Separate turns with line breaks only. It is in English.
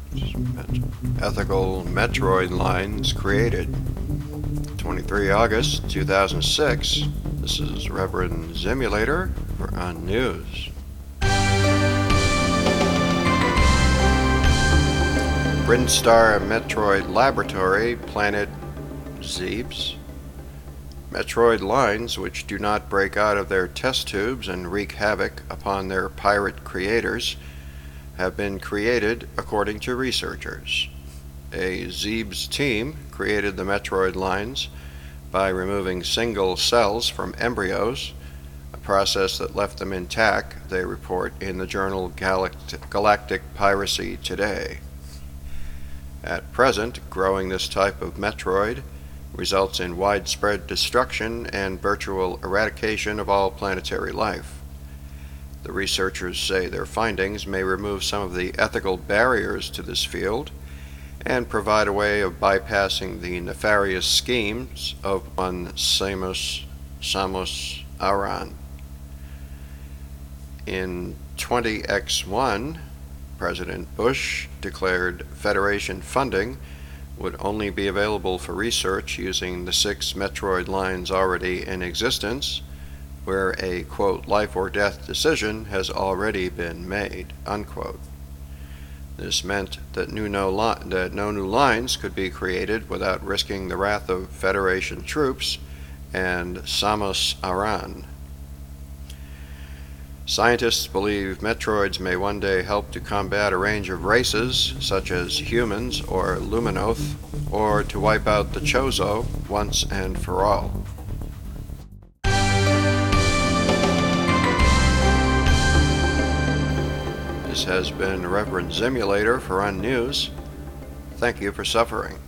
Ethical Metroid lines created. 23 August 2006. This is Reverend Zimulator for Unnews. Brinstar Metroid Laboratory planted Zebes. Metroid lines which do not break out of their test tubes and wreak havoc upon their pirate creators have been created according to researchers. A Zebes team created the Metroid lines by removing single cells from embryos, a process that left them intact, they report in the journal Galactic Piracy Today. At present, growing this type of Metroid results in widespread destruction and virtual eradication of all planetary life. The researchers say their findings may remove some of the ethical barriers to this field and provide a way of bypassing the nefarious schemes of one Samus Aran. In 20X1, President Bush declared Federation funding would only be available for research using the 6 Metroid lines already in existence, where a, quote, life or death decision has already been made, unquote. This meant that no new lines could be created without risking the wrath of Federation troops and Samus Aran. Scientists believe Metroids may one day help to combat a range of races, such as humans or Luminoth, or to wipe out the Chozo once and for all. This has been Reverend Zimulator for Unnews. Thank you for suffering.